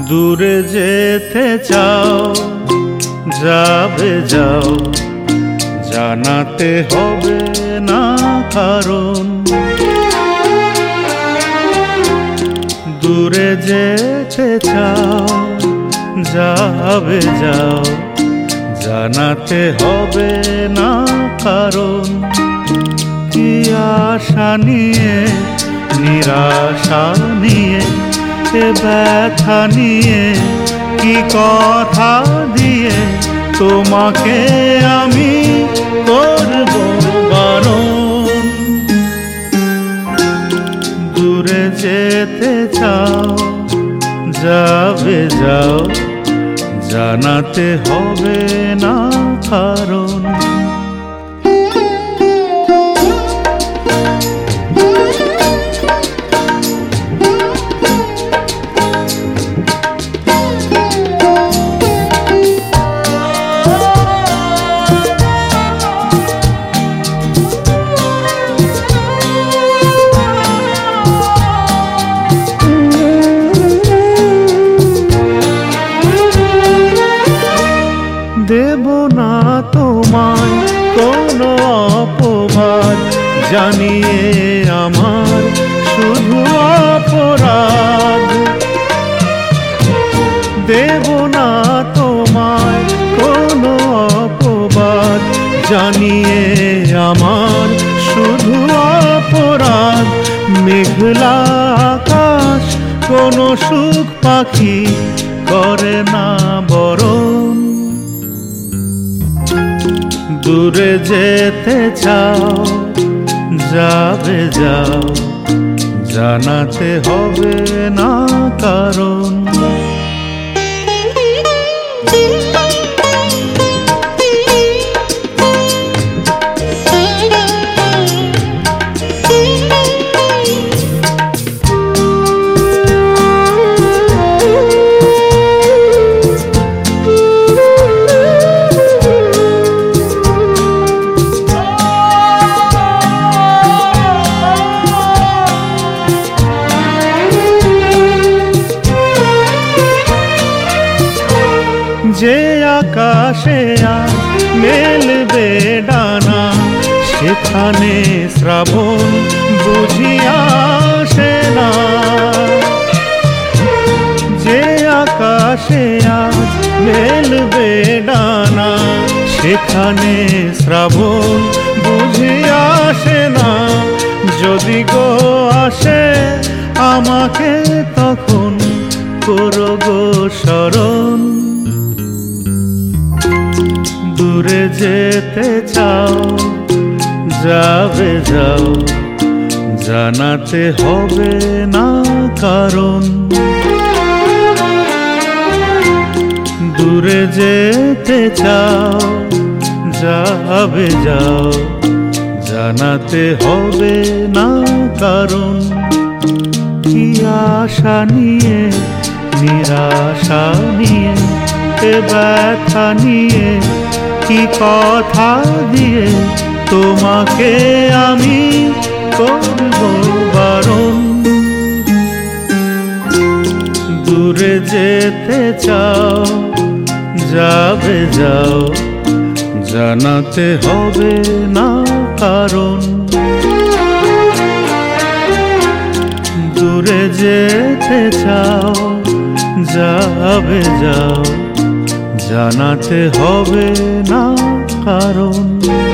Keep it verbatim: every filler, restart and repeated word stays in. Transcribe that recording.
দূরে যেতে চাও, যাবে যাও, জানাতে হবে না কারণ। দূরে যেতে চাও, যাবে যাও, জানাতে হবে না কারণ। কি আশা নিয়ে, নিরাশা নিয়ে, এ ব্যথা নিয়ে, কি কথা দিয়ে তোমাকে আমি করব বারণ। দূরে যেতে চাও, যাবে যাও, জানাতে হবে না কারণ। দেব না তোমায় কোনো অপবাদ, জানিয়ে আমার শুধু অপরাধ। দেব না তোমায় কোনো অপবাদ, জানিয়ে আমার শুধু অপরাধ। মেঘলা আকাশ কোনো সুখ পাখি করে না বরণ। দূরে যেতে চাও, যাবে যাও, জানাতে হবে না কারণ। যে আকাশে আজ মেলবে ডানা, সেখানে শ্রাবণ বুঝি আসে না। যে আকাশে আজ মেলবে ডানা, সেখানে শ্রাবণ বুঝি আসে না। যদি গো আসে আমাকে তখন করো গো স্মরণ। দূরে যেতে চাও, যাবে যাও, জানাতে হবে না কারণ। দূরে যেতে চাও, যাবে যাও, জানাতে হবে না কারণ। কি আশা নিয়ে, নিরাশা নিয়ে, এ ব্যথা নিয়ে, কি কথা দিয়ে তোমাকে আমি করব বারণ। দূরে যেতে চাও, যাবে যাও, জানাতে হবে না কারণ। দূরে যেতে চাও, যাবে যাও, জানাতে হবে না কারণ।